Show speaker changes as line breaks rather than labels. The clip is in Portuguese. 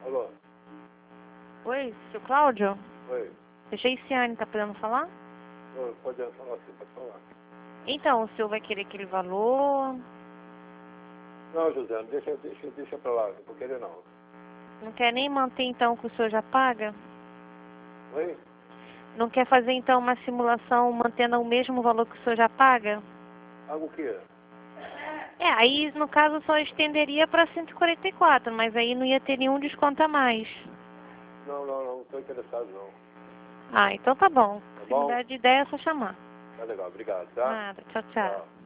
Alô?
Oi, seu Cláudio?
Oi.
Geiciane, tá podendo falar?
Oi, pode falar sim, pode falar.
Então, o senhor vai querer aquele valor?
Não, José, deixa pra lá, não vou querer não.
Não quer nem manter então o que o senhor já paga?
Oi?
Não quer fazer então uma simulação mantendo o mesmo valor que o senhor já paga?
Paga o quê?
Aí no caso só estenderia para 144, mas aí não ia ter nenhum desconto a mais.
Não estou interessado não.
Ah, então tá bom.
Tá
Se
bom?
mudar de ideia é só chamar.
Tá legal, obrigado, tá?
Nada, tchau, tchau.
Tchau.